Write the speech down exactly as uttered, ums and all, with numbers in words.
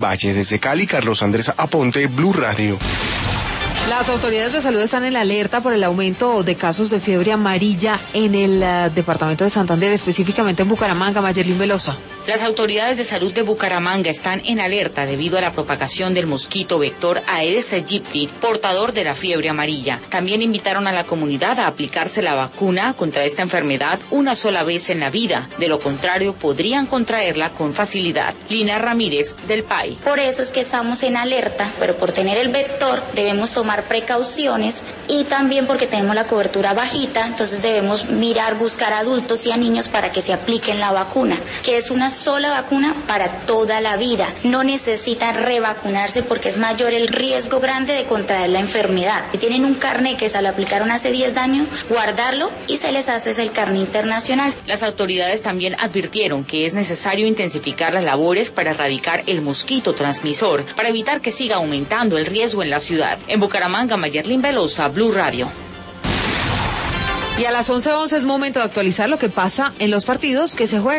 Valle. Desde Cali, Carlos Andrés Aponte, Blue Radio. Las autoridades de salud están en alerta por el aumento de casos de fiebre amarilla en el uh, departamento de Santander, específicamente en Bucaramanga. Mayerlin Velosa. Las autoridades de salud de Bucaramanga están en alerta debido a la propagación del mosquito vector Aedes aegypti, portador de la fiebre amarilla. También invitaron a la comunidad a aplicarse la vacuna contra esta enfermedad una sola vez en la vida. De lo contrario, podrían contraerla con facilidad. Lina Ramírez, del P A I. Por eso es que estamos en alerta, pero por tener el vector debemos tomar precauciones y también porque tenemos la cobertura bajita, entonces debemos mirar, buscar a adultos y a niños para que se apliquen la vacuna, que es una sola vacuna para toda la vida. No necesitan revacunarse porque es mayor el riesgo grande de contraer la enfermedad. Si tienen un carné que se lo aplicaron hace diez años, guardarlo y se les hace el carné internacional. Las autoridades también advirtieron que es necesario intensificar las labores para erradicar el mosquito transmisor, para evitar que siga aumentando el riesgo en la ciudad. En Bucaramanga, Mayerlin Velosa, Blue Radio. Y a las once once es momento de actualizar lo que pasa en los partidos que se juegan.